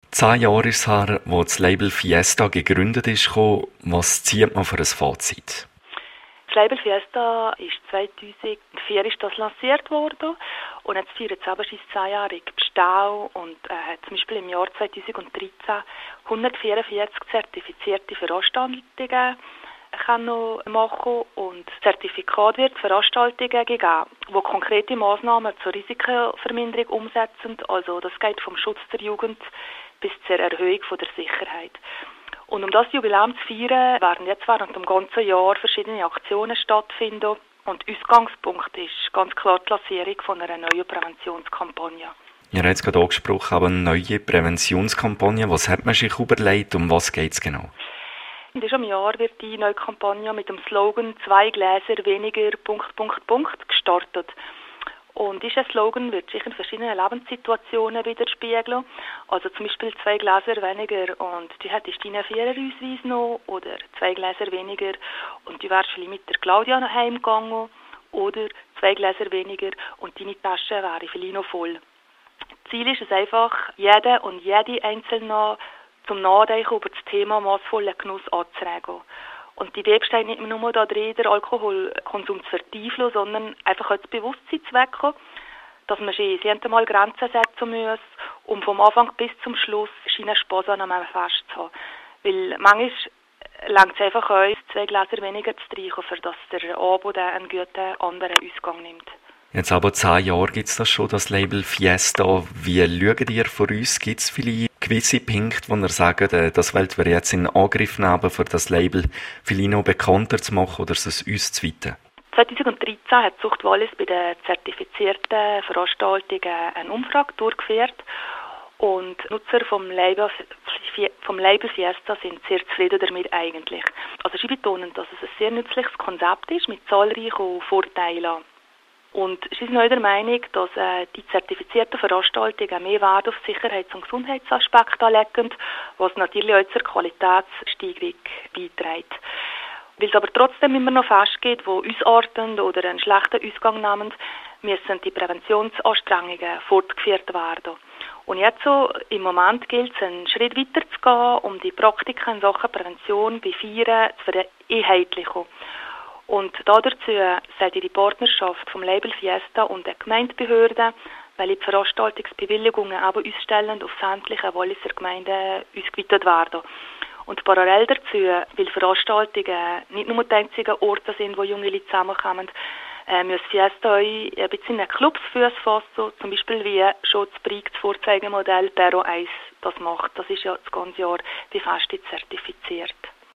10 Jahre ist es her, wo das Label Fiesta gegründet ist. Was zieht man für ein Fazit? Das Label Fiesta ist 2004 ist das lanciert worden und jetzt feiert es aber sein 10-jähriges Bestehen und hat zum Beispiel im Jahr 2013 144 zertifizierte Veranstaltungen kann noch machen und das Zertifikat wird Veranstaltungen geben, die konkrete Massnahmen zur Risikoverminderung umsetzen. Also das geht vom Schutz der Jugend bis zur Erhöhung von der Sicherheit. Und um das Jubiläum zu feiern, werden jetzt während dem ganzen Jahr verschiedene Aktionen stattfinden. Und Ausgangspunkt ist ganz klar die Lancierung von einer neuen Präventionskampagne. Ihr habt es gerade angesprochen, aber eine neue Präventionskampagne. Was hat man sich überlegt, um was geht es genau? In diesem Jahr wird die neue Kampagne mit dem Slogan «2 Gläser weniger... gestartet. Und dieser Slogan wird sich in verschiedenen Lebenssituationen widerspiegeln. Also zum Beispiel 2 Gläser weniger und du hättest deinen Viererausweis noch. Oder 2 Gläser weniger und du wärst vielleicht mit der Claudia nach Hause gegangen. Oder 2 Gläser weniger und deine Tasche wäre vielleicht noch voll. Ziel ist es einfach, jede und jede Einzelne zum Nachdenken über das Thema massvollen Genuss anzuregen. Und die Idee besteht nicht nur darin, den Alkoholkonsum zu vertiefeln, sondern einfach auch das Bewusstsein zu wecken, dass man sich jedes Mal Grenzen setzen muss, um vom Anfang bis zum Schluss einen Spass an einem Fest zu haben. Weil manchmal reicht es einfach uns, 2 Gläser weniger zu trinken, für dass der Abend einen guten anderen Ausgang nimmt. Jetzt aber 10 Jahre gibt es das schon, das Label Fiesta. Wie schaut ihr von uns? Gibt es viele gewisse Punkte, wo ihr sagt, das wollen wir jetzt in Angriff nehmen, für das Label vielleicht noch bekannter zu machen oder es uns zu weiten? 2013 hat Zucht Wallis bei den zertifizierten Veranstaltungen eine Umfrage durchgeführt und Nutzer vom Label Fiesta sind sehr zufrieden damit eigentlich. Also sie betonen, dass es ein sehr nützliches Konzept ist mit zahlreichen Vorteilen. Und sie sind auch der Meinung, dass die zertifizierten Veranstaltungen mehr Wert auf Sicherheits- und Gesundheitsaspekte anlegen, was natürlich auch zur Qualitätssteigerung beiträgt. Weil es aber trotzdem immer noch Fälle gibt, die ausarten oder einen schlechten Ausgang nehmen, müssen die Präventionsanstrengungen fortgeführt werden. Und jetzt so im Moment gilt es, einen Schritt weiter zu gehen, um die Praktiken in Sachen Prävention bei Feiern zu vereinheitlichen. Und dazu sollte die Partnerschaft vom Label Fiesta und der Gemeindebehörden, weil die Veranstaltungsbewilligungen aber ausstellend auf sämtliche Walliser Gemeinden ausgeweitet werden. Und parallel dazu, weil Veranstaltungen nicht nur die einzigen Orte sind, wo junge Leute zusammenkommen, muss Fiesta auch ein bisschen in Clubs Fuß fassen, zum Beispiel wie schon das prägtes Vorzeigemodell Perro 1 das macht. Das ist ja das ganze Jahr bei Feste zertifiziert.